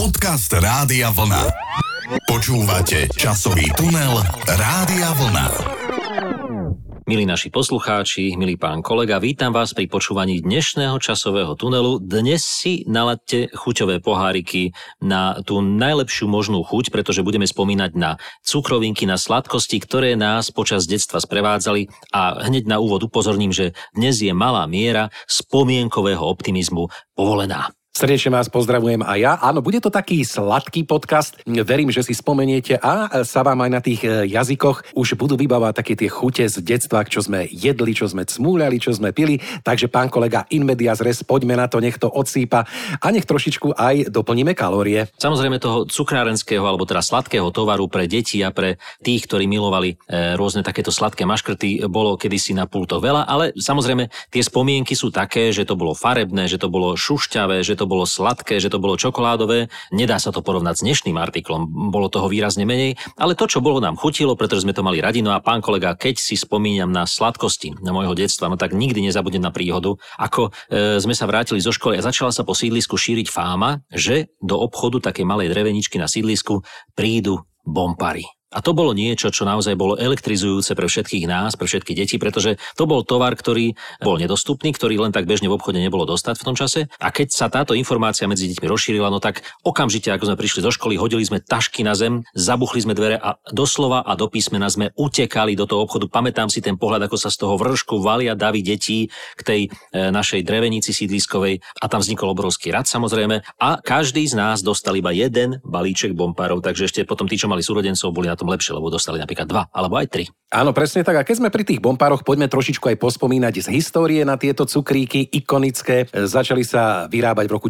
Podcast Rádia Vlna. Počúvate časový tunel Rádia Vlna. Milí naši poslucháči, milý pán kolega, vítam vás pri počúvaní dnešného časového tunelu. Dnes si naladte chuťové poháriky na tú najlepšiu možnú chuť, pretože budeme spomínať na cukrovinky, na sladkosti, ktoré nás počas detstva sprevádzali. A hneď na úvod upozorním, že dnes je malá miera spomienkového optimizmu povolená. Srdečne vás pozdravujem aj ja. Áno, bude to taký sladký podcast. Verím, že si spomeniete a sa vám aj na tých jazykoch už budú vybávať také tie chute z detstva, čo sme jedli, čo sme cmúľali, čo sme pili. Takže pán kolega, in medias res, poďme na to, nech to odsýpa a nech trošičku aj doplníme kalórie. Samozrejme toho cukrárenského alebo teda sladkého tovaru pre deti a pre tých, ktorí milovali rôzne takéto sladké maškrty, bolo kedysi na pultoch veľa, ale samozrejme tie spomienky sú také, že to bolo farebné, že to bolo šušťavé, že to bolo sladké, že to bolo čokoládové. Nedá sa to porovnať s dnešným artiklom, bolo toho výrazne menej, ale to, čo bolo, nám chutilo, pretože sme to mali radi. No a pán kolega, keď si spomínam na sladkosti na môjho detstva, no tak nikdy nezabudnem na príhodu, ako sme sa vrátili zo školy a začala sa po sídlisku šíriť fáma, že do obchodu takej malej dreveničky na sídlisku prídu bompary. A to bolo niečo, čo naozaj bolo elektrizujúce pre všetkých nás, pre všetky deti, pretože to bol tovar, ktorý bol nedostupný, ktorý len tak bežne v obchode nebolo dostať v tom čase. A keď sa táto informácia medzi deťmi rozšírila, no tak okamžite, ako sme prišli zo školy, hodili sme tašky na zem, zabuchli sme dvere a doslova a do písmena sme utekali do toho obchodu. Pamätám si ten pohľad, ako sa z toho vršku valia davy detí k tej našej drevenici sídliskovej a tam vznikol obrovský rad samozrejme a každý z nás dostal iba jeden balíček bomparov, takže ešte potom tí, čo mali súrodencov, boli na tom lepšie, lebo dostali napríklad 2 alebo aj 3. Áno, presne tak. A keď sme pri tých bompároch, poďme trošičku aj pospomínať z histórie na tieto cukríky ikonické. Začali sa vyrábať v roku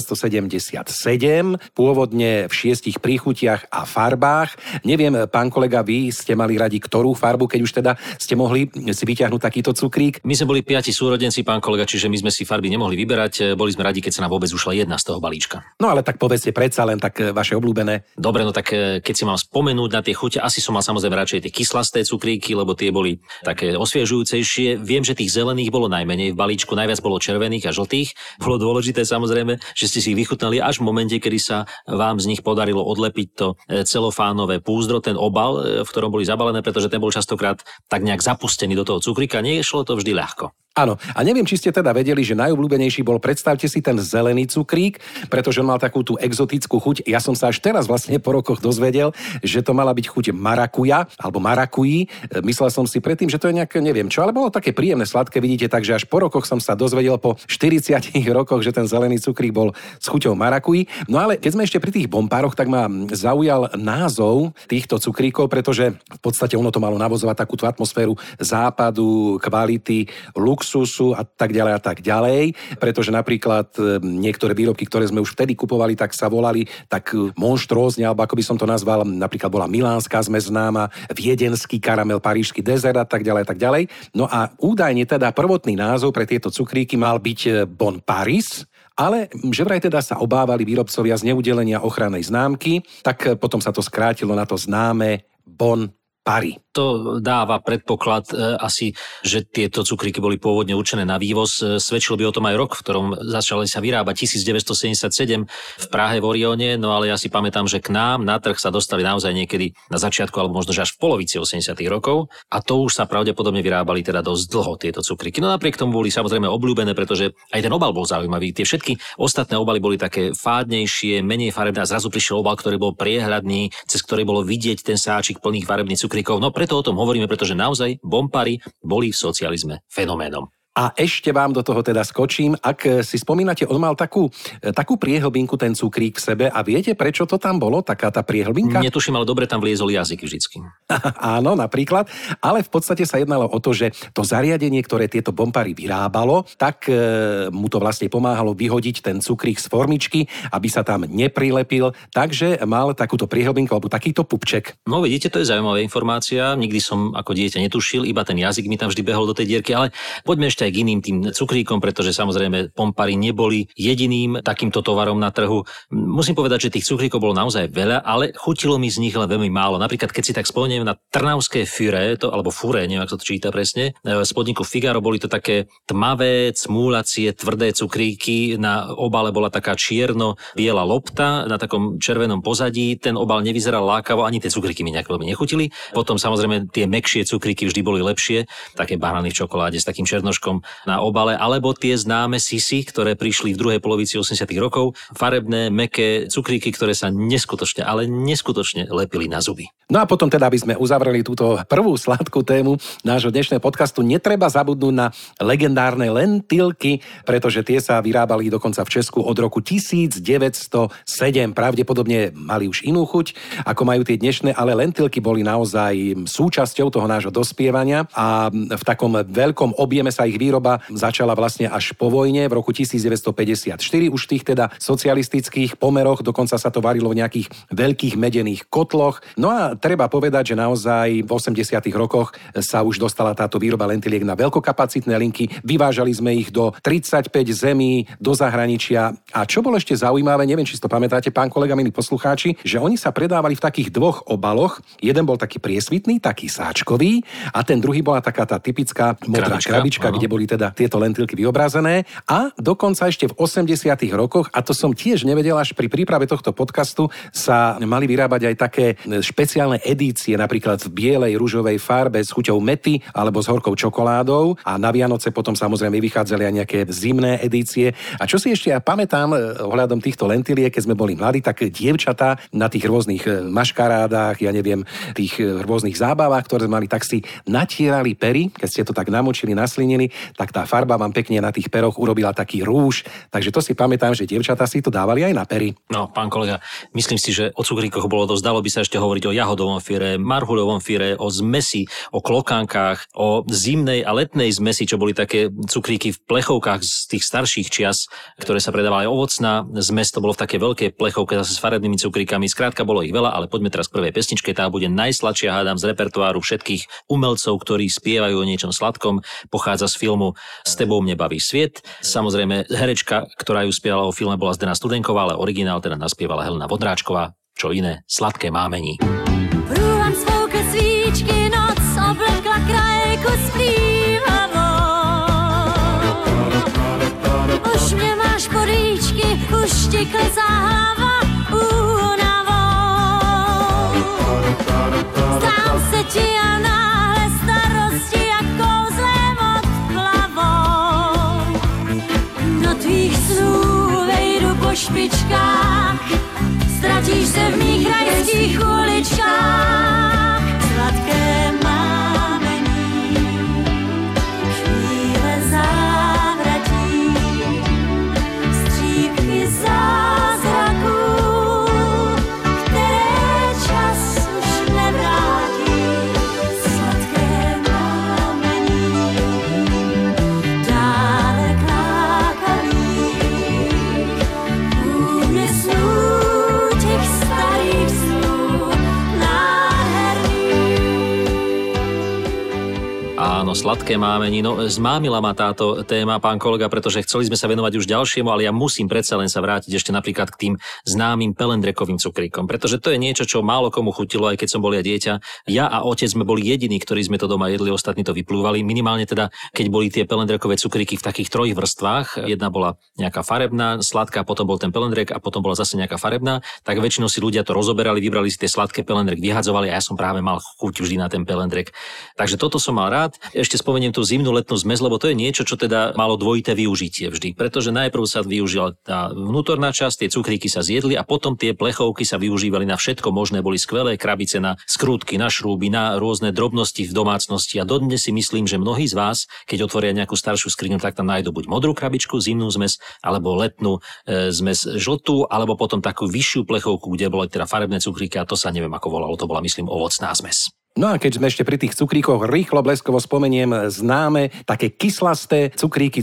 1977, pôvodne v 6 príchutiach a farbách. Neviem, pán kolega, vy ste mali radi ktorú farbu, keď už teda ste mohli si vyťahnuť takýto cukrík? My sme boli 5 súrodenci, pán kolega, čiže my sme si farby nemohli vyberať. Boli sme radi, keď sa nám vôbec ušla jedna z toho balíčka. No ale tak povedzte predsa len tak vaše obľúbené. Dobre, no tak keď si mám spomenúť na tie chute, asi som mal samozrejme radšej tie kyslasté cukríky, lebo tie boli také osviežujúcejšie. Viem, že tých zelených bolo najmenej v balíčku, najviac bolo červených a žltých. Bolo dôležité samozrejme, že ste si ich vychutnali až v momente, kedy sa vám z nich podarilo odlepiť to celofánové púzdro, ten obal, v ktorom boli zabalené, pretože ten bol častokrát tak nejak zapustený do toho cukríka. Nešlo to vždy ľahko. Áno, a neviem, či ste teda vedeli, že najobľúbenejší bol, predstavte si, ten zelený cukrík, pretože on mal takú tú exotickú chuť. Ja som sa až teraz vlastne po rokoch dozvedel, že to mala byť chuť marakuja, alebo marakují. Myslel som si predtým, že to je nejaké, neviem čo, ale bolo také príjemné, sladké, vidíte, takže až po rokoch som sa dozvedel po 40 rokoch, že ten zelený cukrík bol s chuťou marakují. No ale keď sme ešte pri tých bompároch, tak ma zaujal názov týchto cukríkov, pretože v podstate ono to malo navozovať takúto atmosféru západu, kvality, luxusu a tak ďalej, pretože napríklad niektoré výrobky, ktoré sme už vtedy kupovali, tak sa volali tak monštrózne, alebo ako by som to nazval, napríklad bola milánska zmes známa, viedenský karamel, parížsky dezert a tak ďalej. No a údajne teda prvotný názov pre tieto cukríky mal byť Bon Paris, ale že vraj teda sa obávali výrobcovia z neudelenia ochrannej známky, tak potom sa to skrátilo na to známe Bon Paris. To dáva predpoklad asi, že tieto cukríky boli pôvodne určené na vývoz. Svedčil by o tom aj rok, v ktorom začali sa vyrábať 1977 v Prahe v Orióne, no ale ja si pamätám, že k nám na trh sa dostali naozaj niekedy na začiatku alebo možno že až v polovici 80. rokov a to už sa pravdepodobne vyrábali teda dosť dlho tieto cukríky. No napriek tomu boli samozrejme obľúbené, pretože aj ten obal bol zaujímavý. Tie všetky ostatné obaly boli také fádnejšie, menej farebné a zrazu prišiel obal, ktorý bol priehľadný, cez ktorý bolo vidieť ten sáčik plných farebných cukríkov. No preto o tom hovoríme, pretože naozaj bompary boli v socializme fenoménom. A ešte vám do toho teda skočím. Ak si spomínate, on mal takú priehlbinku, ten cukrík v sebe a viete, prečo to tam bolo, taká tá priehlbinka? Netuším, ale dobre tam vliezol jazyk vždycky. Áno, napríklad. Ale v podstate sa jednalo o to, že to zariadenie, ktoré tieto bompary vyrábalo, tak mu to vlastne pomáhalo vyhodiť ten cukrík z formičky, aby sa tam neprilepil. Takže mal takúto priehlbinku alebo takýto pupček. No vidíte, to je zaujímavá informácia. Nikdy som ako dieťa netušil, iba ten jazyk mi tam vždy behol do tej dierky, ale poďme ešte k iným tým cukríkom, pretože samozrejme pompary neboli jediným takýmto tovarom na trhu. Musím povedať, že tých cukríkov bolo naozaj veľa, ale chutilo mi z nich len veľmi málo. Napríklad, keď si tak spomeniem na trnavské furé, alebo furé, neviem, ako to číta presne, z podniku Figaro boli to také tmavé, cmúlacie, tvrdé cukríky. Na obale bola taká čierno-biela lopta na takom červenom pozadí. Ten obal nevyzeral lákavo, ani tie cukríky mi nejak veľmi nechutili. Potom samozrejme tie mäkšie cukríky vždy boli lepšie, také banány v čokoláde s takým černoškom na obale, alebo tie známe sisy, ktoré prišli v druhej polovici 80. rokov, farebné, mäkké cukríky, ktoré sa neskutočne, ale neskutočne lepili na zuby. No a potom teda, aby sme uzavreli túto prvú sladkú tému nášho dnešného podcastu, netreba zabudnúť na legendárne lentilky, pretože tie sa vyrábali dokonca v Česku od roku 1907. Pravdepodobne mali už inú chuť, ako majú tie dnešné, ale lentilky boli naozaj súčasťou toho nášho dospievania a v takom veľkom objeme sa ich výroba začala vlastne až po vojne v roku 1954. Už v tých teda socialistických pomeroch, dokonca sa to varilo v nejakých veľkých medených kotloch. No a treba povedať, že naozaj v 80. rokoch sa už dostala táto výroba lentiliek na veľkokapacitné linky. Vyvážali sme ich do 35 zemí, do zahraničia. A čo bolo ešte zaujímavé, neviem, či si to pamätáte, pán kolega, milí poslucháči, že oni sa predávali v takých dvoch obaloch. Jeden bol taký priesvitný, taký sáčkový, a ten druhý bola taká tá typická modrá krabička, kde boli teda tieto lentilky vyobrazené. A dokonca ešte v 80. rokoch, a to som tiež nevedel, až pri príprave tohto podcastu sa mali vyrábať aj také špeciálne edície, napríklad v bielej, ružovej farbe s chuťou mety alebo s horkou čokoládou, a na Vianoce potom samozrejme vychádzali aj nejaké zimné edície. A čo si ešte ja pamätám ohľadom týchto lentiliek, keď sme boli mladí, tak dievčatá na tých rôznych maškarádach, ja neviem, tých rôznych zábavách, ktoré sme mali, tak si natierali pery, keď ste to tak namočili, naslinili, tak tá farba vám pekne na tých peroch urobila taký rúž. Takže to si pamätám, že dievčatá si to dávali aj na pery. No, pán kolega, myslím si, že o cukríkoch bolo dosť, dalo by sa ešte hovoriť o jahodovom fíre, marhuľovom fíre, o zmesi, o klokánkach, o zimnej a letnej zmesi, čo boli také cukríky v plechovkách z tých starších čias, ktoré sa predávali. Ovocná zmes, to bolo v také veľkej plechovke zase s farebnými cukríkami. Skrátka bolo ich veľa, ale poďme teraz k prvej pesničke. Tá bude najsladšia, hádam, z repertoáru všetkých umelcov, ktorí spievajú o niečom sladkom. Pochádza z filmu S tebou mne baví sviet. Samozrejme, herečka, ktorá ju spievala o filme, bola Zdena Studenková, ale originál teda naspievala Helena Vondráčková. Čo iné, Sladké mámení. Prúvam svouke svíčky, noc oblekla krajku zpívavou. Už mě máš pod líčky, už ti klesá hlava únavou. Zdám se ti a náhle starosti jak kouzlem od hlavou. Do tvých snů vejdu po špičkách, ztratíš se v mých krajských uličkách. Sladké mámení, chvíle závratí, střípky zázraků, které čas už nevrátí. Sladké mámení, dále klákavých úmyslů těch starých snů nádherných. Áno, Sladké mámení. No, zmámila ma táto téma, pán kolega, pretože chceli sme sa venovať už ďalšiemu, ale ja musím predsa len sa vrátiť ešte napríklad k tým známym pelendrekovým cukríkom, pretože to je niečo, čo málo komu chutilo, aj keď som bol ja dieťa. Ja a otec sme boli jediní, ktorí sme to doma jedli, ostatní to vyplúvali. Minimálne teda, keď boli tie pelendrekové cukríky v takých trojich vrstvách. Jedna bola nejaká farebná, sladká, potom bol ten pelendrek a potom bola zase nejaká farebná, tak väčšinou si ľudia to rozoberali, vybrali si tie sladké, pelendrek vyhadzovali a ja som práve mal chuť vždy na ten pelendrek. Takže toto som mal rád. Ešte spomeniem tú zimnú letnú zmes, lebo to je niečo, čo teda malo dvojité využitie vždy, pretože najprv sa využila tá vnútorná časť, tie cukríky sa zjedli a potom tie plechovky sa využívali na všetko možné, boli skvelé krabice na skrútky, na šrúby, na rôzne drobnosti v domácnosti a dodnes si myslím, že mnohí z vás, keď otvoria nejakú staršiu skriňu, tak tam nájdu buď modrú krabičku, zimnú zmes, alebo letnú zmes žltú, alebo potom takú vyššiu plechovku, kde boli teda farebné cukríky a to sa neviem ako volalo, to bola myslím ovocná zmes. No a keď sme ešte pri tých cukríkoch, rýchlo bleskovo spomeniem známe také kyslasté cukríky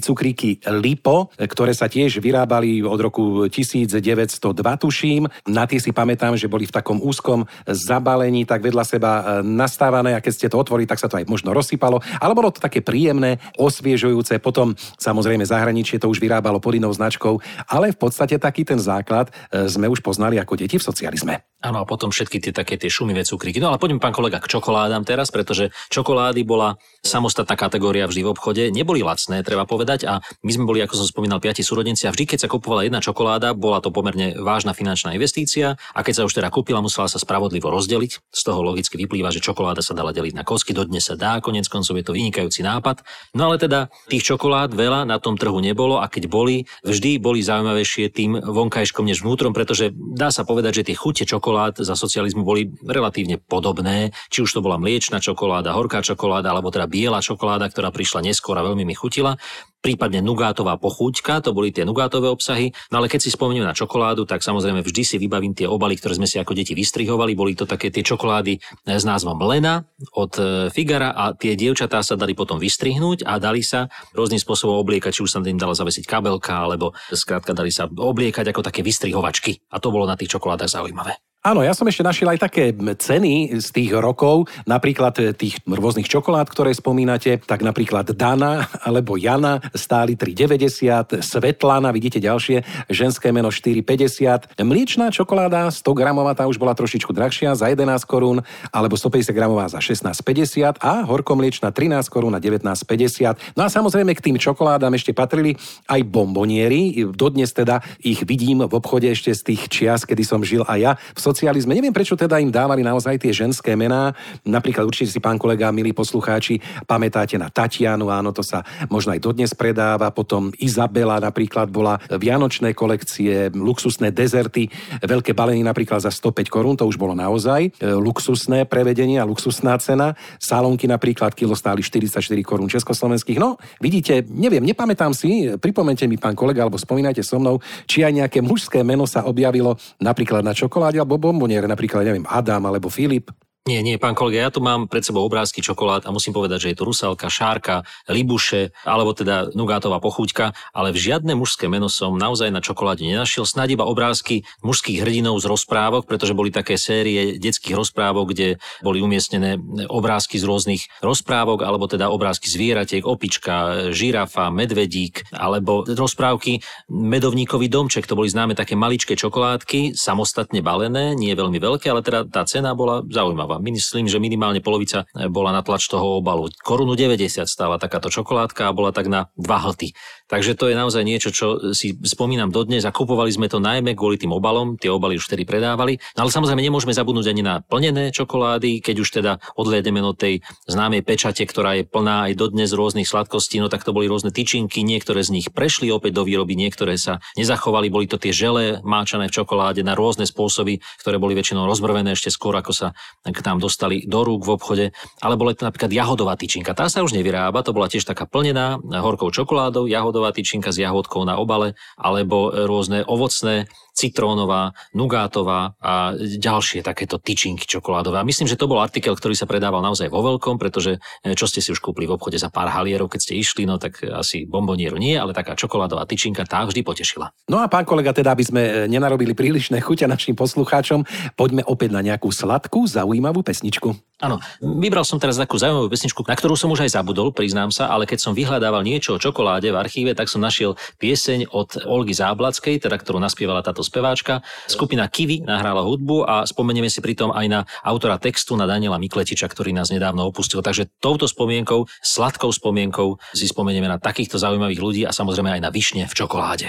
Lipo, ktoré sa tiež vyrábali od roku 1902, tuším. Na tie si pamätám, že boli v takom úzkom zabalení, tak vedľa seba nastávané a keď ste to otvorili, tak sa to aj možno rozsypalo, ale bolo to také príjemné, osviežujúce. Potom samozrejme zahraničie to už vyrábalo pod inou značkou, ale v podstate taký ten základ sme už poznali ako deti v socializme. Áno, a potom všetky tie šumivé cukríky. No ale poďme, pán kolega, k čokoládám teraz, pretože čokolády bola samostatná kategória vždy v obchode. Neboli lacné, treba povedať, a my sme boli, ako som spomínal, 5 súrodenci a vždy, keď sa kupovala jedna čokoláda, bola to pomerne vážna finančná investícia a keď sa už teda kúpila, musela sa spravodlivo rozdeliť. Z toho logicky vyplýva, že čokoláda sa dala deliť na kosky, dodnes sa dá, koniec koncov je to vynikajúci nápad. No ale teda tých čokolád veľa na tom trhu nebolo a keď boli, vždy boli zaujímavejšie tým vonkajškom než vnútrom, pretože dá sa povedať, že tie chute čokolád za socializmu boli relatívne podobné, či už to bola mliečna čokoláda, horká čokoláda, alebo teda biela čokoláda, ktorá prišla neskôr a veľmi mi chutila. Prípadne nugátová pochúťka, to boli tie nugátové obsahy. No ale keď si spomeniem na čokoládu, tak samozrejme vždy si vybavím tie obaly, ktoré sme si ako deti vystrihovali. Boli to také tie čokolády s názvom Lena od Figara a tie dievčatá sa dali potom vystrihnúť a dali sa rôznym spôsobom obliekať, či už sa im dala zavesiť kabelka, alebo skrátka dali sa obliekať ako také vystrihovačky. A to bolo na tých čokoládach zaujímavé. Áno, ja som ešte našiel aj také ceny z tých rokov, napríklad tých rôznych čokolád, ktoré spomínate, tak napríklad Dana alebo Jana stáli 3,90, Svetlana, vidíte ďalšie, ženské meno 4,50, mliečná čokoláda 100 gramová, tá už bola trošičku drahšia za 11 korún, alebo 150 gramová za 16,50 a horkomliečná 13 korún na 19,50. No a samozrejme k tým čokoládám ešte patrili aj bombonieri, dodnes teda ich vidím v obchode ešte z tých čias, kedy som žil aj ja v socializme. Neviem, prečo teda im dávali naozaj tie ženské mená. Napríklad určite si, pán kolega, milí poslucháči, pamätáte na Tatianu, áno, to sa možno aj dodnes predáva. Potom Izabela napríklad bola vianočné kolekcie, luxusné dezerty, veľké balení napríklad za 105 korún, to už bolo naozaj luxusné prevedenie a luxusná cena. Salónky napríklad kilo stáli 44 korún československých. No, vidíte, neviem, nepamätám si, pripomente mi, pán kolega, alebo spomínajte so mnou, či aj nejaké mužské meno sa objavilo napríklad na čokoláde alebo bomboniere, napríklad, neviem, Adam alebo Filip. Nie, pán kolega, ja tu mám pred sebou obrázky čokolád a musím povedať, že je to Rusalka, Šárka, Libuše, alebo teda nugátová pochúťka, ale v žiadne mužské meno som naozaj na čokoláde nenašiel, snáď iba obrázky mužských hrdinov z rozprávok, pretože boli také série detských rozprávok, kde boli umiestnené obrázky z rôznych rozprávok, alebo teda obrázky zvieratiek, opička, žirafa, medvedík, alebo rozprávky Medovníkový domček, to boli známe také maličké čokoládky, samostatne balené, nie veľmi veľké, ale teda tá cena bola zaujímavá. Myslím, že minimálne polovica bola na tlač toho obalu. 1,90 stála takáto čokoládka a bola tak na 2 hlty. Takže to je naozaj niečo, čo si spomínam dodnes a kupovali sme to najmä kvôli tým obalom. Tie obaly už vtedy predávali. No ale samozrejme nemôžeme zabudnúť ani na plnené čokolády, keď už teda odhliadneme od tej známej pečate, ktorá je plná aj dodnes rôznych sladkostí, no tak to boli rôzne tyčinky, niektoré z nich prešli opäť do výroby, niektoré sa nezachovali, boli to tie želé máčané v čokoláde na rôzne spôsoby, ktoré boli väčšinou rozbrvené ešte skôr, ako sa k nám dostali do rúk v obchode, ale bola to napríklad jahodová tyčinka. Tá sa už nevyrába, to bola tiež taká plnená horkou čokoládou, jahodová tyčinka s jahodkou na obale, alebo rôzne ovocné, citrónová, nugátová a ďalšie takéto tyčinky čokoládové. A myslím, že to bol artikel, ktorý sa predával naozaj vo veľkom, pretože čo ste si už kúpili v obchode za pár halierov, keď ste išli, no tak asi bombonieru nie, ale taká čokoládová tyčinka tá vždy potešila. No a pán kolega, teda aby sme nenarobili prílišné chuťa našim poslucháčom, poďme opäť na nejakú sladkú, zaujímavú pesničku. Áno, vybral som teraz takú zaujímavú pesničku, na ktorú som už aj zabudol, priznám sa, ale keď som vyhľadával niečo o čokoláde v archíve, tak som našiel pieseň od Olgy Záblackej, teda ktorú naspievala táto speváčka. Skupina Kiwi nahrála hudbu a spomenieme si pritom aj na autora textu, na Daniela Mikletiča, ktorý nás nedávno opustil. Takže touto spomienkou, sladkou spomienkou si spomenieme na takýchto zaujímavých ľudí a samozrejme aj na višne v čokoláde.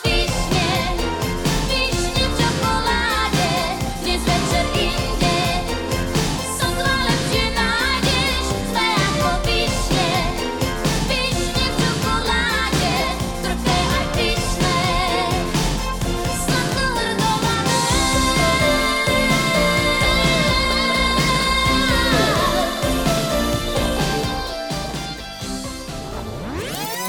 Višne v čokoláde, dnes večer inde.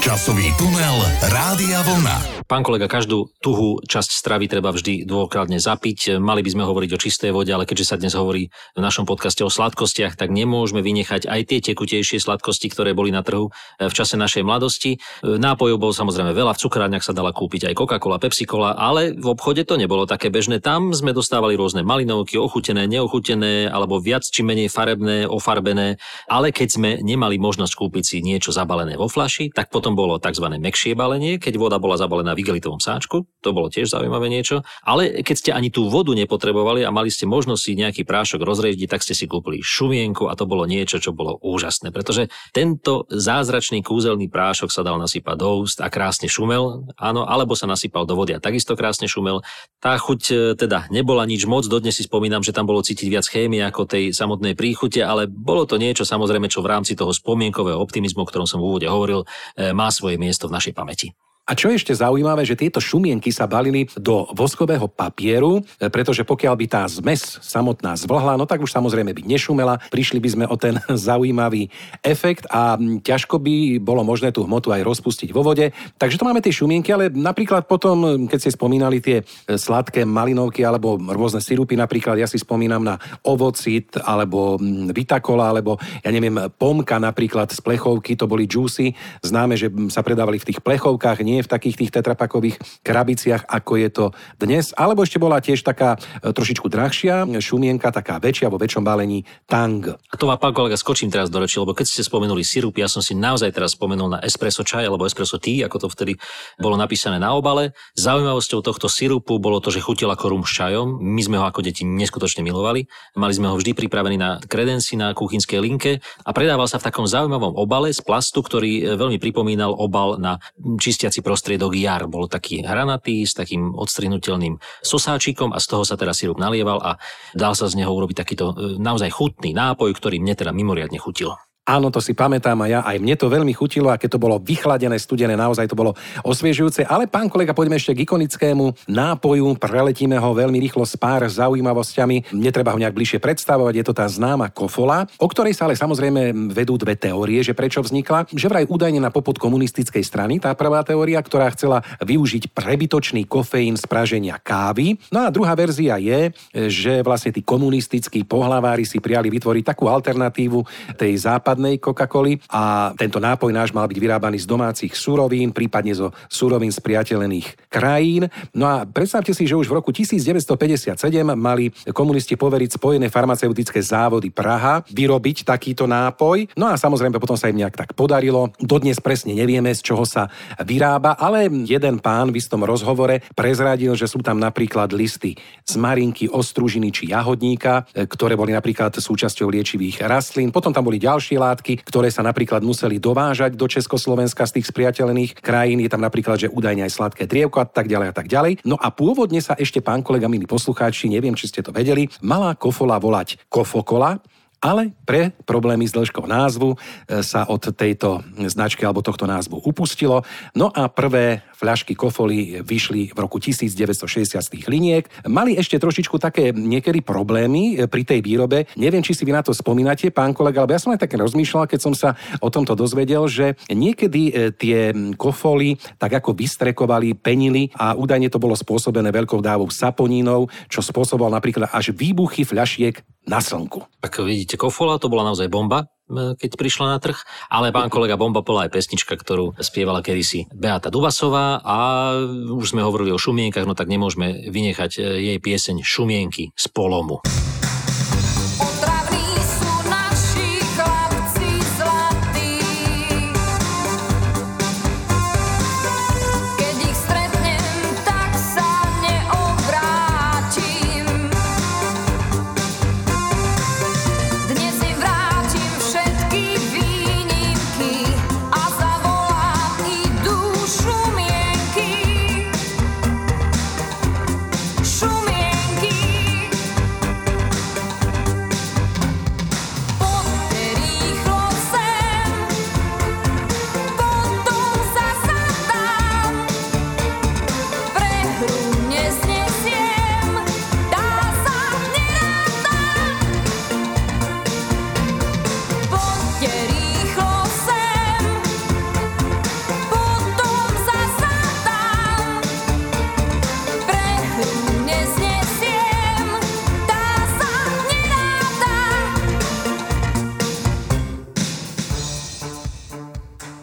Časový tunel Rádia Vlna. Pán kolega, každú tuhú časť stravy treba vždy dôkladne zapiť. Mali by sme hovoriť o čistej vode, ale keďže sa dnes hovorí v našom podcaste o sladkostiach, tak nemôžeme vynechať aj tie tekutejšie sladkosti, ktoré boli na trhu v čase našej mladosti. Nápojov bolo samozrejme veľa, v cukrárniach sa dala kúpiť aj Coca-Cola, Pepsi-Cola, ale v obchode to nebolo také bežné. Tam sme dostávali rôzne malinovky, ochutené, neochutené, alebo viac či menej farebné, ofarbené. Ale keď sme nemali možnosť kúpiť si niečo zabalené vo fľaši, tak potom bolo tzv. Mäkšie balenie, keď voda bola zabalená v igelitovom sáčku, to bolo tiež zaujímavé niečo, ale keď ste ani tú vodu nepotrebovali a mali ste možnosť si nejaký prášok rozriediť, tak ste si kúpili šumienku a to bolo niečo, čo bolo úžasné, pretože tento zázračný kúzelný prášok sa dal nasypať do úst a krásne šumel, áno, alebo sa nasypal do vody a takisto krásne šumel. Tá chuť teda nebola nič moc, dodnes si spomínam, že tam bolo cítiť viac chémie ako tej samotnej príchute, ale bolo to niečo samozrejme, čo v rámci toho spomienkového optimizmu, o ktorom som v úvode hovoril, má svoje miesto v našej pamäti. A čo je ešte zaujímavé, že tieto šumienky sa balili do voskového papieru, pretože pokiaľ by tá zmes samotná zvlhla, no tak už samozrejme by nešumela, prišli by sme o ten zaujímavý efekt a ťažko by bolo možné tú hmotu aj rozpustiť vo vode. Takže to máme tie šumienky, ale napríklad potom, keď ste spomínali tie sladké malinovky alebo rôzne sirupy, napríklad ja si spomínam na ovocit alebo Vitakola, alebo ja neviem, pomka napríklad z plechovky, to boli juicy, známe, že sa predávali v tých plechovkách, nie v takých tých tetrapakových krabiciach, ako je to dnes. Alebo ešte bola tiež taká trošičku drahšia šumienka, taká väčšia, vo väčšom balení Tang. A to vám, pán kolega, skočím teraz do reči, lebo keď ste spomenuli sirup, ja som si naozaj teraz spomenul na espresso čaj alebo espresso tea, ako to vtedy bolo napísané na obale. Zaujímavosťou tohto sirupu bolo to, že chutil ako rum s čajom. My sme ho ako deti neskutočne milovali. Mali sme ho vždy pripravený na kredenci na kuchynskej linke a predával sa v takom zaujímavom obale z plastu, ktorý veľmi pripomínal obal na čistiaci prostriedok jar. Bol taký hranatý s takým odstrihnutelným sosáčikom a z toho sa teda sirup nalieval a dal sa z neho urobiť takýto naozaj chutný nápoj, ktorý mne teda mimoriadne chutil. Áno, to si pamätám a ja, aj mne to veľmi chutilo a keď to bolo vychladené, studené, naozaj to bolo osviežujúce. Ale pán kolega, poďme ešte k ikonickému nápoju, preletíme ho veľmi rýchlo s pár zaujímavosťami. Netreba ho nejak bližšie predstavovať, je to tá známa kofola, o ktorej sa ale samozrejme vedú dve teórie, že prečo vznikla. Že vraj údajne na popud komunistickej strany, tá prvá teória, ktorá chcela využiť prebytočný kofeín z praženia kávy. No a druhá verzia je, že vlastne tí komunistickí pohlavári si prijali vytvoriť takú alternatívu tej západnej Coca-Coly a tento nápoj náš mal byť vyrábaný z domácich surovín, prípadne zo surovín spriateľených krajín. No a predstavte si, že už v roku 1957 mali komunisti poveriť Spojené farmaceutické závody Praha vyrobiť takýto nápoj. No a samozrejme potom sa im nejak tak podarilo. Dodnes presne nevieme, z čoho sa vyrába, ale jeden pán v istom rozhovore prezradil, že sú tam napríklad listy z marinky, ostružiny či jahodníka, ktoré boli napríklad súčasťou liečivých rastlín. Potom tam boli ďalšie látky, ktoré sa napríklad museli dovážať do Československa z tých spriateľených krajín. Je tam napríklad, že údajne aj sladké drievko a tak ďalej a tak ďalej. No a pôvodne sa ešte, pán kolega, milí poslucháči, neviem, či ste to vedeli, mala kofola volať Kofokola, ale pre problémy s dĺžkou názvu sa od tejto značky alebo tohto názvu upustilo. No a prvé fľašky kofoly vyšli v roku 1960 z tých liniek. Mali ešte trošičku také niekedy problémy pri tej výrobe. Neviem, či si vy na to spomínate, pán kolega, alebo ja som aj tak rozmýšľal, keď som sa o tomto dozvedel, že niekedy tie kofoly tak ako vystrekovali, penili a údajne to bolo spôsobené veľkou dávou saponínov, čo spôsoboval napríklad až výbuchy fľašiek na slnku. Ako vidíte, kofola to bola naozaj bomba, keď prišla na trh, ale pán kolega, bomba bola aj pesnička, ktorú spievala kedysi Beata Dubasová a už sme hovorili o šumienkach, no tak nemôžeme vynechať jej pieseň Šumienky z polomu.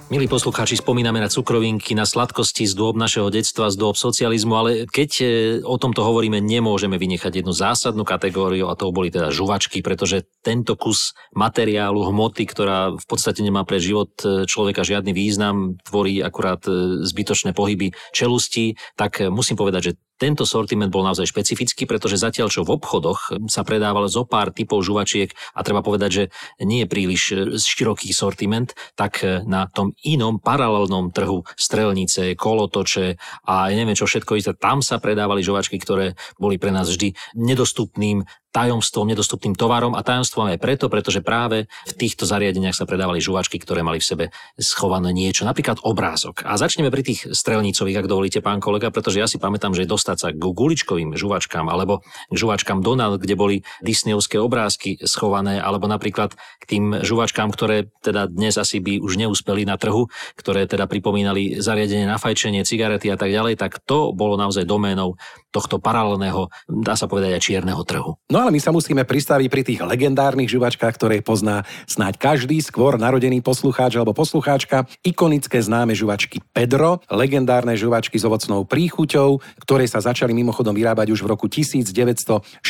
Milí poslucháči, spomíname na cukrovinky, na sladkosti z dôb našeho detstva, z dôb socializmu, ale keď o tomto hovoríme, nemôžeme vynechať jednu zásadnú kategóriu a to boli teda žuvačky, pretože tento kus materiálu, hmoty, ktorá v podstate nemá pre život človeka žiadny význam, tvorí akurát zbytočné pohyby čelustí, tak musím povedať, že tento sortiment bol naozaj špecifický, pretože zatiaľ čo v obchodoch sa predával zo pár typov žuvačiek a treba povedať, že nie je príliš široký sortiment, tak na tom inom paralelnom trhu strelnice, kolotoče a neviem čo všetko, tam sa predávali žuvačky, ktoré boli pre nás vždy nedostupným tajomstvom, nedostupným tovarom a tajomstvom aj preto, pretože práve v týchto zariadeniach sa predávali žuvačky, ktoré mali v sebe schované niečo, napríklad obrázok. A začneme pri tých strelnicových, ak dovolíte, pán kolega, pretože ja si pamätám, že dostať sa k guličkovým žuvačkám alebo k žuvačkám Donald, kde boli disneyovské obrázky schované, alebo napríklad k tým žuvačkám, ktoré teda dnes asi by už neúspeli na trhu, ktoré teda pripomínali zariadenie na fajčenie, cigarety a tak ďalej, tak to bolo naozaj doménou tohto paralelného, dá sa povedať aj čierneho trhu. No ale my sa musíme pristaviť pri tých legendárnych žuvačkách, ktoré pozná snáď každý skôr narodený poslucháč alebo poslucháčka. Ikonické známe žuvačky Pedro, legendárne žuvačky s ovocnou príchuťou, ktoré sa začali mimochodom vyrábať už v roku 1968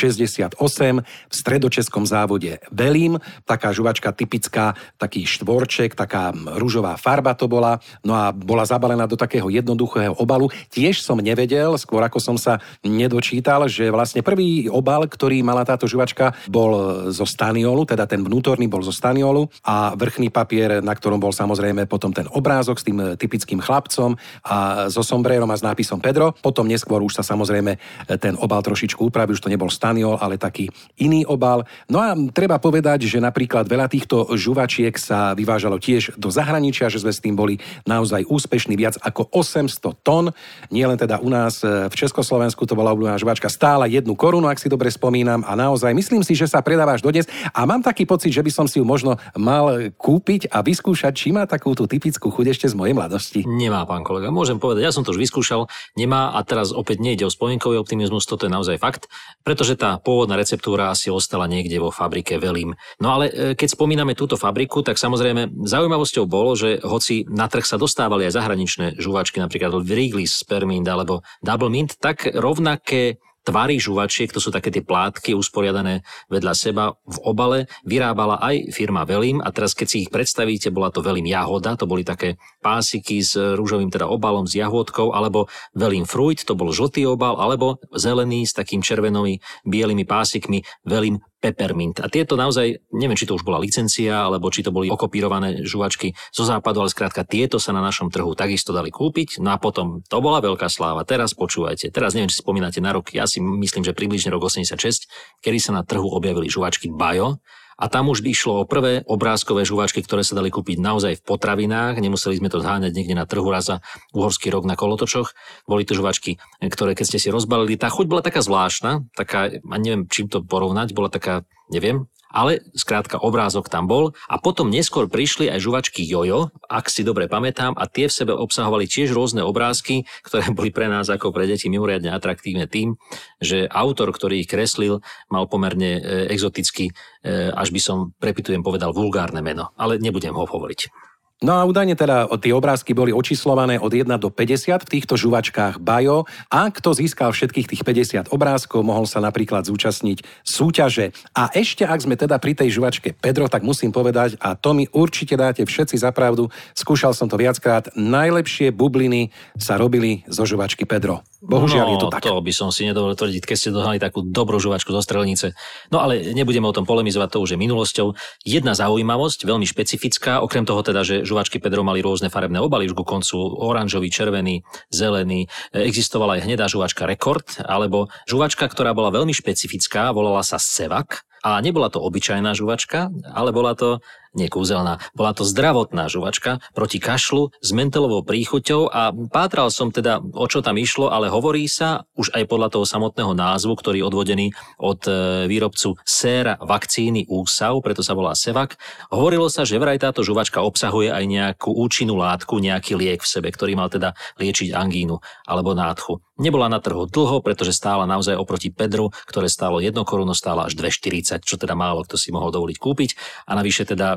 v stredočeskom závode Belím. Taká žuvačka typická, taký štvorček, taká ružová farba to bola, no a bola zabalená do takého jednoduchého obalu. Tiež som nevedel, skôr ako som sa nedočítal, že vlastne prvý obal, ktorý mala táto žuvačka, bol zo staniolu, teda ten vnútorný bol zo staniolu a vrchný papier, na ktorom bol samozrejme potom ten obrázok s tým typickým chlapcom a so sombrérom a s nápisom Pedro. Potom neskôr už sa samozrejme ten obal trošičku upravil, už to nebol staniol, ale taký iný obal. No a treba povedať, že napríklad veľa týchto žuvačiek sa vyvážalo tiež do zahraničia, že sme s tým boli naozaj úspešní, viac ako 800 tón. Nie len teda u nás v Československu to bola obľúbená žuvačka, stála 1 korunu, ak si dobre spomínam, a naozaj myslím si, že sa predáva až dodnes a mám taký pocit, že by som si ju možno mal kúpiť a vyskúšať, či má takú tú typickú chuť ešte z mojej mladosti. Nemá, pán kolega, môžem povedať, ja som to už vyskúšal, nemá a teraz opäť nejde o spomienkový optimizmus, toto je naozaj fakt, pretože tá pôvodná receptúra asi ostala niekde vo fabrike Velím. No ale keď spomíname túto fabriku, tak samozrejme zaujímavosťou bolo, že hoci na trh sa dostávali aj zahraničné žuvačky, napríklad Wrigley's Spearmint alebo Double Mint, tak rovnaké tvary žuvačiek, to sú také tie plátky usporiadané vedľa seba v obale, vyrábala aj firma Velím a teraz keď si ich predstavíte, bola to Velím Jahoda, to boli také pásiky s rúžovým teda obalom s jahôdkou, alebo Velím Fruit, to bol žltý obal, alebo zelený s takým červenými bielými pásikmi Velím Peppermint. A tieto naozaj, neviem, či to už bola licencia, alebo či to boli okopírované žuvačky zo západu, ale skrátka tieto sa na našom trhu takisto dali kúpiť. No a potom to bola veľká sláva. Teraz počúvajte, teraz neviem, či si spomínate na rok, ja si myslím, že približne rok 86, kedy sa na trhu objavili žuvačky Bajo. A tam už by išlo o prvé obrázkové žuvačky, ktoré sa dali kúpiť naozaj v potravinách. Nemuseli sme to zháňať niekde na trhu raz za uhorský rok na kolotočoch. Boli to žuvačky, ktoré keď ste si rozbalili, tá chuť bola taká zvláštna, taká, neviem čím to porovnať, bola taká, neviem, ale skrátka obrázok tam bol a potom neskôr prišli aj žuvačky Jojo, ak si dobre pamätám, a tie v sebe obsahovali tiež rôzne obrázky, ktoré boli pre nás ako pre deti mimoriadne atraktívne tým, že autor, ktorý ich kreslil, mal pomerne exoticky, až by som prepitujem povedal vulgárne meno, ale nebudem ho hovoriť. No a údajne teda tie obrázky boli očíslované od 1 do 50 v týchto žuvačkách Bajo a kto získal všetkých tých 50 obrázkov, mohol sa napríklad zúčastniť súťaže. A ešte ak sme teda pri tej žuvačke Pedro, tak musím povedať, a to mi určite dáte všetci za pravdu, skúšal som to viackrát, najlepšie bubliny sa robili zo žuvačky Pedro. Bohužiaľ je to tak. To by som si nedovolil tvrdiť, keď ste dohnali takú dobrú žuvačku zo strelnice. No ale nebudeme o tom polemizovať, to už je minulosťou. Jedna zaujímavosť, veľmi špecifická, okrem toho teda, že žuvačky Pedro mali rôzne farebné obaly, už ku koncu oranžový, červený, zelený. Existovala aj hnedá žuvačka Rekord, alebo žuvačka, ktorá bola veľmi špecifická, volala sa Sevak. A nebola to obyčajná žuvačka, ale bola to nekúzelná. Bola to zdravotná žuvačka proti kašlu s mentolovou príchuťou a pátral som teda, o čo tam išlo, ale hovorí sa už aj podľa toho samotného názvu, ktorý je odvodený od výrobcu séra vakcíny úsav, preto sa volá Sevak. Hovorilo sa, že vraj táto žuvačka obsahuje aj nejakú účinnú látku, nejaký liek v sebe, ktorý mal teda liečiť angínu alebo nádchu. Nebola na trhu dlho, pretože stála naozaj oproti Pedru, ktoré stálo 1 korunu, stála až 2,40, čo teda málo kto si mohol dovoliť kúpiť. A navyše teda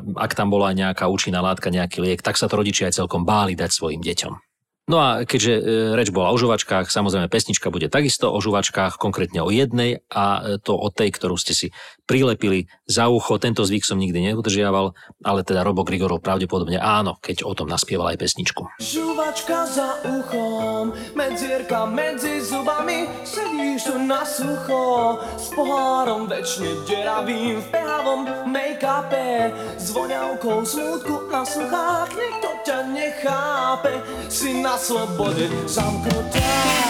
ak tam bola nejaká účinná látka, nejaký liek, tak sa to rodičia aj celkom báli dať svojim deťom. No a keďže reč bola o žuvačkách, samozrejme pesnička bude takisto o žuvačkách, konkrétne o jednej a to o tej, ktorú ste si prilepili za ucho. Tento zvyk som nikdy neudržiaval, ale teda Robo Grigorov pravdepodobne áno, keď o tom naspieval aj pesničku. Žuvačka za uchom, medzierka medzi zubami, sedíš tu na sucho, s pohárom večne deravým v pehavom make-upe, s voňavkou smútku na sluchách, nikto ťa nechápe, si na slobode zamknutá.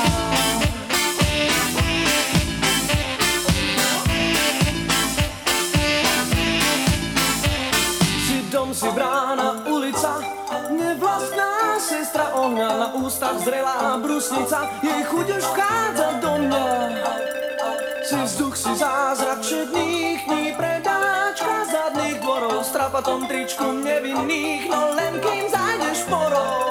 Si dom, si brána, ulica, nevlastná sestra ohňa, na ústach zrelá brusnica, jej chuť už vchádza do mňa. Si vzduch, si zázrak všedných dní, predáčka zadných dvorov, s trapatom tričku nevinných, no len kým zájdeš po roh.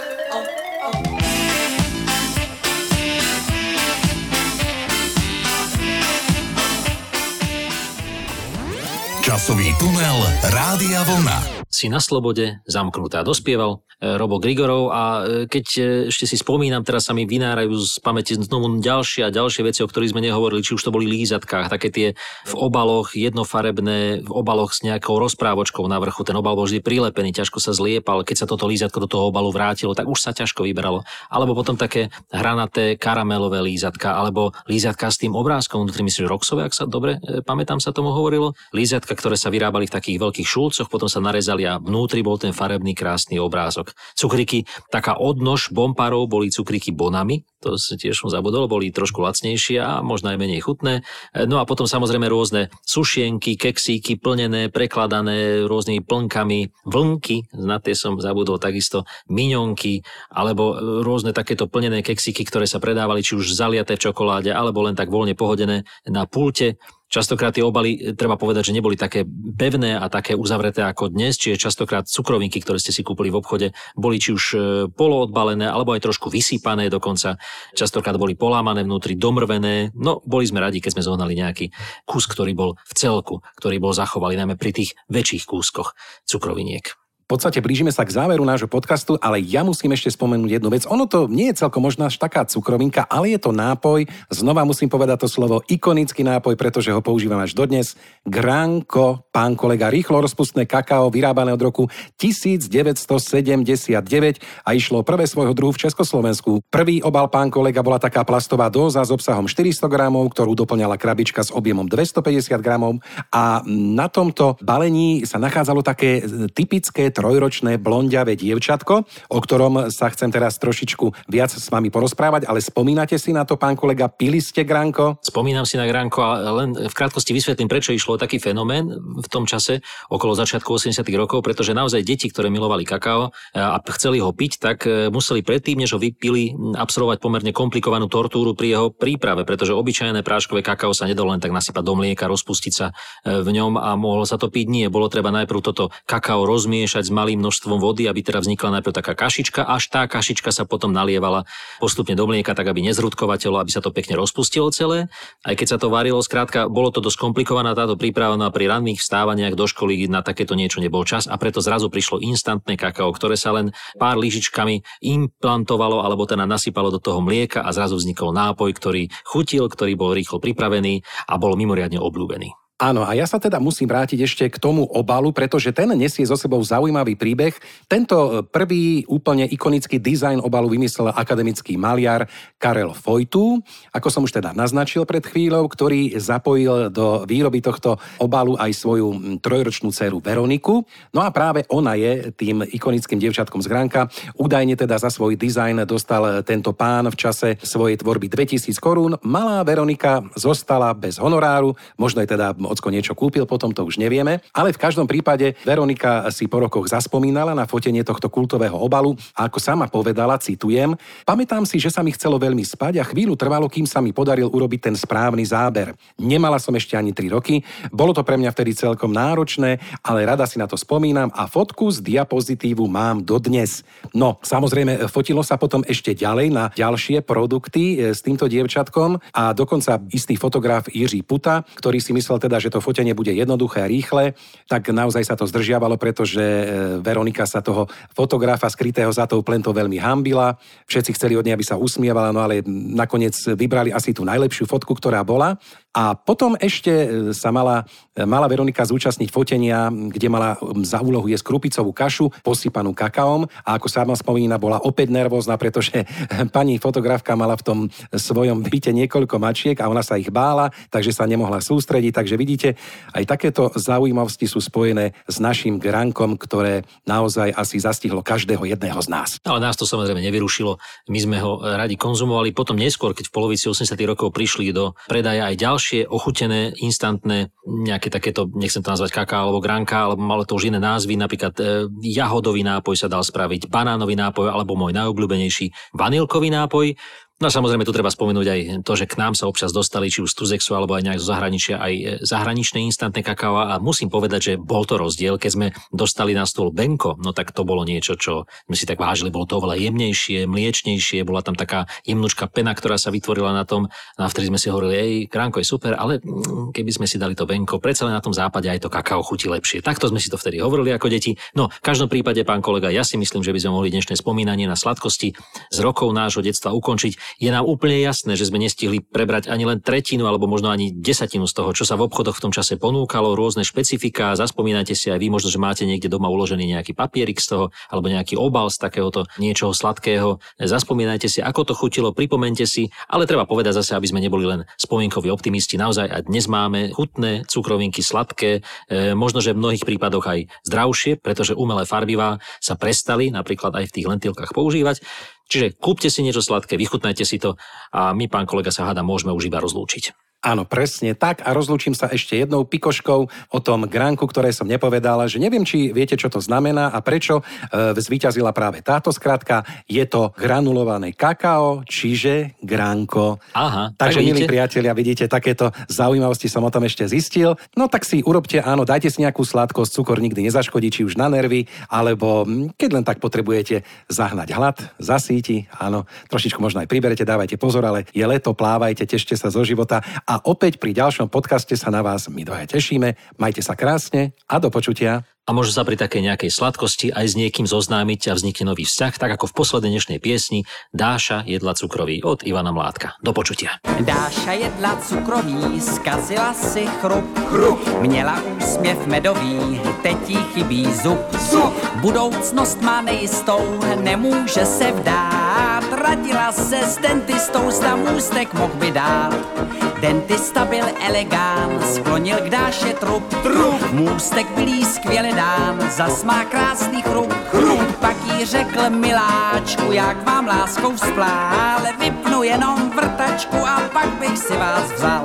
Časový tunel Rádia Vlna. Si na slobode, zamknutá, dospieval Robo Grigorov a keď ešte si spomínam, teraz sa mi vynárajú z pamäti znovu ďalšie a ďalšie veci, o ktorých sme nehovorili, či už to boli lízatkách, také tie v obaloch jednofarebné, v obaloch s nejakou rozprávočkou na vrchu, ten obal bol vždy prilepený, ťažko sa zliepal, keď sa toto lízatko do toho obalu vrátilo, tak už sa ťažko vyberalo. Alebo potom také hranaté karamelové lízatka, alebo lízatka s tým obrázkom, vnútri myslím, že Roxové, ak sa dobre pamätám, sa tomu hovorilo. Lízatka, ktoré sa vyrábali v takých veľkých šulcoch, potom sa narezali a vnútri bol ten farebný krásny obrázok. Cukriky, taká odnož bompárov boli cukriky Bonami, to si tiež som zabudol, boli trošku lacnejšie a možno aj menej chutné. No a potom samozrejme rôzne sušienky, keksíky plnené, prekladané rôznymi plnkami, vlnky, na tie som zabudol takisto, miňonky, alebo rôzne takéto plnené keksíky, ktoré sa predávali či už zaliaté v čokoláde, alebo len tak voľne pohodené na pulte. Častokrát tie obaly, treba povedať, že neboli také pevné a také uzavreté ako dnes, čiže častokrát cukrovinky, ktoré ste si kúpili v obchode, boli či už poloodbalené, alebo aj trošku vysypané dokonca. Častokrát boli polámané vnútri, domrvené. No, boli sme radi, keď sme zohnali nejaký kus, ktorý bol v celku, ktorý bol zachovalý najmä pri tých väčších kúskoch cukroviniek. V podstate blížime sa k záveru nášho podcastu, ale ja musím ešte spomenúť jednu vec. Ono to nie je celkom možno až taká cukrovinka, ale je to nápoj. Znova musím povedať to slovo ikonický nápoj, pretože ho používam až dodnes. Granko, pán kolega, rýchlo rozpustné kakao, vyrábané od roku 1979 a išlo prvé svojho druhu v Československu. Prvý obal, pán kolega, bola taká plastová dóza s obsahom 400 gramov, ktorú doplňala krabička s objemom 250 gramov a na tomto balení sa nachádzalo také typické trojročné blondiavé dievčatko, o ktorom sa chcem teraz trošičku viac s vami porozprávať, ale spomínate si na to, pán kolega, pili ste Granko? Spomínam si na Granko a len v krátkosti vysvetlím, prečo išlo taký fenomén v tom čase, okolo začiatku 80. rokov, pretože naozaj deti, ktoré milovali kakao a chceli ho piť, tak museli predtým, než ho vypili, absolvovať pomerne komplikovanú tortúru pri jeho príprave, pretože obyčajné práškové kakao sa nedalo len tak nasypať do mlieka, rozpustiť sa v ňom a mohlo sa to piť. Nie, bolo treba najprv toto kakao rozmiešať s malým množstvom vody, aby teda vznikla najprv taká kašička, až tá kašička sa potom nalievala postupne do mlieka, tak aby nezrudkovateľo, aby sa to pekne rozpustilo celé. Aj keď sa to varilo, skrátka, bolo to dosť komplikovaná táto príprava, no a pri ranných vstávaniach do školy na takéto niečo nebol čas a preto zrazu prišlo instantné kakao, ktoré sa len pár lyžičkami implantovalo alebo teda nasypalo do toho mlieka a zrazu vznikol nápoj, ktorý chutil, ktorý bol rýchlo pripravený a bol mimoriadne obľúbený. Áno, a ja sa teda musím vrátiť ešte k tomu obalu, pretože ten nesie so sebou zaujímavý príbeh. Tento prvý úplne ikonický dizajn obalu vymyslel akademický maliar Karel Vojtu, ako som už teda naznačil pred chvíľou, ktorý zapojil do výroby tohto obalu aj svoju trojročnú dceru Veroniku. No a práve ona je tým ikonickým dievčatkom z Granka. Údajne teda za svoj dizajn dostal tento pán v čase svojej tvorby 2000 korún. Malá Veronika zostala bez honoráru, možno je teda ocko niečo kúpil, potom to už nevieme. Ale v každom prípade Veronika si po rokoch zaspomínala na fotenie tohto kultového obalu a ako sama povedala, citujem, pamätám si, že sa mi chcelo veľmi spať a chvíľu trvalo, kým sa mi podaril urobiť ten správny záber. Nemala som ešte ani 3 roky, bolo to pre mňa vtedy celkom náročné, ale rada si na to spomínam a fotku z diapozitívu mám dodnes. No, samozrejme, fotilo sa potom ešte ďalej na ďalšie produkty s týmto dievčatkom a dokonca istý fotograf Jiří Puta, ktorý si myslel teda, teda, že to fotenie bude jednoduché a rýchle, tak naozaj sa to zdržiavalo, pretože Veronika sa toho fotografa skrytého za tou plentou veľmi hanbila. Všetci chceli od nej, aby sa usmievala, no ale nakoniec vybrali asi tú najlepšiu fotku, ktorá bola. A potom ešte sa mala Veronika zúčastniť fotenia, kde mala za úlohu jesť krupicovú kašu posypanú kakaom a ako sama spomína, bola opäť nervózna, pretože pani fotografka mala v tom svojom byte niekoľko mačiek a ona sa ich bála, takže sa nemohla sústrediť. Takže vidíte, aj takéto zaujímavosti sú spojené s našim grankom, ktoré naozaj asi zastihlo každého jedného z nás. Ale nás to samozrejme nevyrušilo. My sme ho radi konzumovali. Potom neskôr, keď v polovici 80. rokov prišli do predaja aj ďalšie ochutené, instantné, nejaké takéto, nechcem to nazvať kaká alebo granka, alebo malo to už iné názvy, napríklad jahodový nápoj sa dal spraviť, banánový nápoj alebo môj najobľúbenejší vanilkový nápoj. No a samozrejme tu treba spomenúť aj to, že k nám sa občas dostali či už z Tuzexu alebo aj nejak zo zahraničia aj zahraničné instantné kakao a musím povedať, že bol to rozdiel, keď sme dostali na stôl benko, no tak to bolo niečo, čo sme si tak vážili, bolo to oveľa jemnejšie, mliečnejšie, bola tam taká jemnúčka pena, ktorá sa vytvorila na tom, a vtedy sme si hovorili, gránko je super, ale keby sme si dali to benko, predsa len na tom západe aj to kakao chutí lepšie. Takto sme si to vtedy hovorili ako deti. No, v každom prípade, pán kolega, ja si myslím, že by sme mohli dnešné spomínanie na sladkosti z rokov nášho detstva ukončiť. Je nám úplne jasné, že sme nestihli prebrať ani len tretinu alebo možno ani desatinu z toho, čo sa v obchodoch v tom čase ponúkalo, rôzne špecifiká. Zaspomínajte si aj vy, možno, že máte niekde doma uložený nejaký papierik z toho alebo nejaký obal z takéhoto niečoho sladkého. Zaspomínajte si, ako to chutilo, pripomente si, ale treba povedať zase, aby sme neboli len spomienkoví optimisti. Naozaj aj dnes máme chutné cukrovinky, sladké, možno, že v mnohých prípadoch aj zdravšie, pretože umelé farbivá sa prestali napríklad aj v tých lentilkách používať. Čiže kúpte si niečo sladké, vychutnajte si to a my, pán kolega, sa hádam, môžeme už iba rozlúčiť. Áno, presne tak a rozlúčim sa ešte jednou pikoškou o tom gránku, ktoré som nepovedala, že neviem, či viete, čo to znamená a prečo zvíťazila práve táto skratka. Je to granulované kakao, čiže gránko. Aha, takže milí priatelia, vidíte, takéto zaujímavosti som o tom ešte zistil. No tak si urobte, áno, dajte si nejakú sladkosť, cukor nikdy nezaškodí, či už na nervy, alebo keď len tak potrebujete zahnať hlad, zasíti, áno, trošičku možno aj priberete, dávajte pozor, ale je leto, plávajte, tešte sa zo života. A opäť pri ďalšom podcaste sa na vás my dvaja tešíme. Majte sa krásne a do počutia. A možno sa pri takej nejakej sladkosti aj s niekým zoznámiť a vznikne nový vzťah, tak ako v poslednej dnešnej piesni Dáša jedla cukroví od Ivana Mládka. Do počutia. Dáša jedla cukroví, zkazila si chrup. Měla úsměv medový, teď jí chybí zub. Budoucnost má nejistou, nemůže se vdát. Radila se s dentistou, zda můstek mohl by dát. Dentista byl elegán, sklonil k Dáše trup. Můstek byl jí skvěle dán, zas má krásný chrup. Pak jí řekl, miláčku, jak vám láskou vzplál, vypnu jenom vrtačku a pak bych si vás vzal.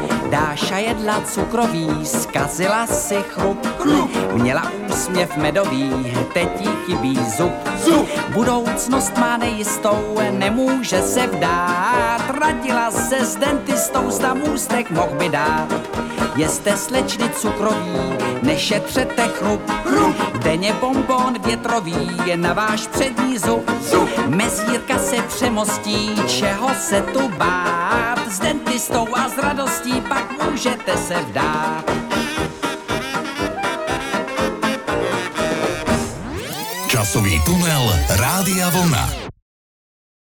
Dáša jedla cukroví, zkazila si chrup. Měla úsměv medový, teď jí chybí zub. Budoucnost má nejistou, nemůže se vdát. Radila se s dentistou, zda můstek mohl by dát. Jeste slečny cukroví, nešetřete chrup. Denně bonbon větrový je na váš přední zub. Mezírka se přemostí, čeho se tu bát. S dentistou a s radostí pak můžete se vdát. Časový tunel Rádia Vlna.